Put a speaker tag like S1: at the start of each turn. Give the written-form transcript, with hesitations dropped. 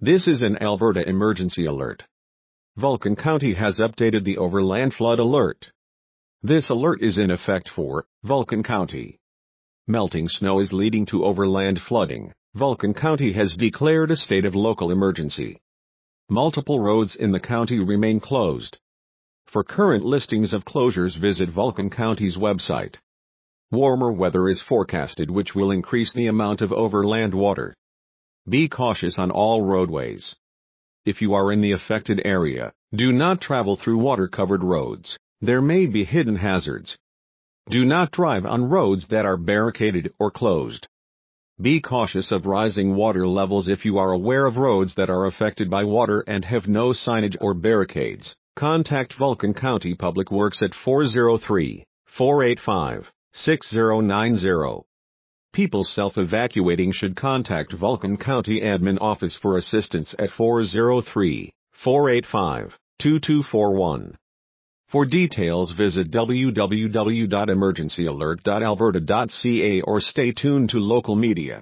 S1: This is an Alberta emergency alert. Vulcan County has updated the overland flood alert. This alert is in effect for Vulcan County. Melting snow is leading to overland flooding. Vulcan County has declared a state of local emergency. Multiple roads in the county remain closed. For current listings of closures, visit Vulcan County's website. Warmer weather is forecasted, which will increase the amount of overland water. Be cautious on all roadways. If you are in the affected area, do not travel through water-covered roads. There may be hidden hazards. Do not drive on roads that are barricaded or closed. Be cautious of rising water levels. If you are aware of roads that are affected by water and have no signage or barricades, contact Vulcan County Public Works at 403-485-6090. People self-evacuating should contact Vulcan County Admin Office for assistance at 403-485-2241. For details, visit www.emergencyalert.alberta.ca or stay tuned to local media.